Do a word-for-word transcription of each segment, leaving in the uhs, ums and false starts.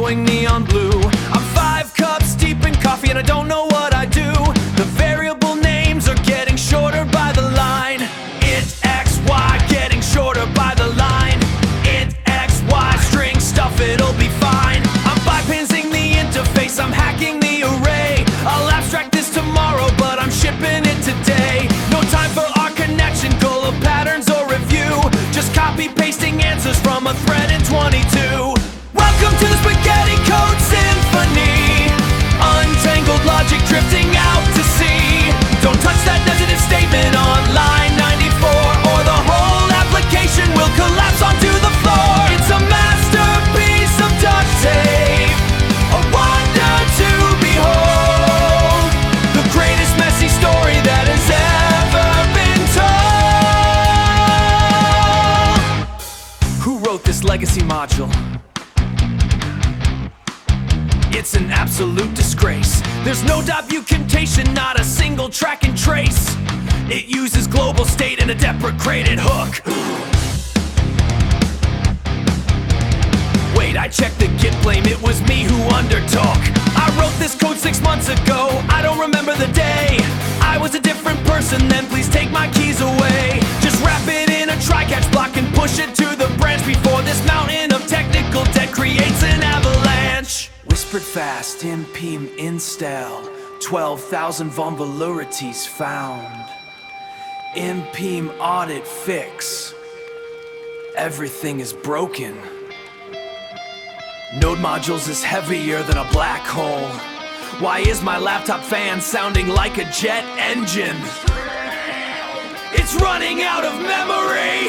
glowing neon blue. I'm five cups deep in coffee and I don't know what I do. The variable names are getting shorter by the line. Int X Y getting shorter by the line. Int X Y string stuff, it'll be fine. I'm bypassing the interface, I'm hacking the array. I'll abstract this tomorrow, but I'm shipping it today. No time for our connection, goal of patterns or review. Just copy pasting answers from a thread in twenty-two. Welcome to the Spaghetti Code Symphony. Untangled logic drifting out to sea. Don't touch that negative statement on line ninety-four, or the whole application will collapse onto the floor. It's a masterpiece of duct tape, a wonder to behold. The greatest messy story that has ever been told. Who wrote this legacy module? It's an absolute disgrace. There's no documentation, not a single track and trace. It uses global state and a deprecated hook. Wait, I checked the Git blame, it was me who undertook. I wrote this code six months ago, I don't remember the day. I was a different person then, please take my keys away. Just wrap it in a try-catch block and push it to the branch before this mountain of technical debt creates an avalanche. Whispered fast, impim install, twelve thousand vulnerabilities found. Impim audit fix, everything is broken. Node modules is heavier than a black hole. Why is my laptop fan sounding like a jet engine? It's running out of memory.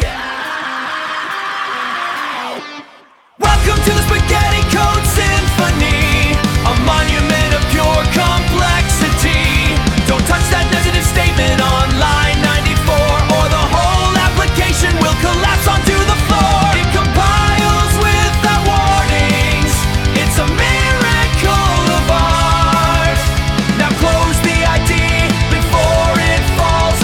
Welcome to the Spaghetti Code Symphony, a monument of pure complexity. Don't touch that negative statement on line ninety-four, or the whole application will collapse onto the floor. It compiles without warnings. It's a miracle of art. Now close the I D before it falls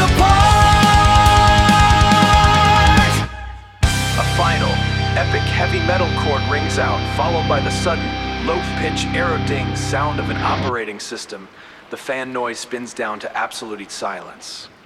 apart. A final epic heavy metal chord rings out, followed by the sudden, low-pitch aeroding sound of an operating system. The fan noise spins down to absolute silence.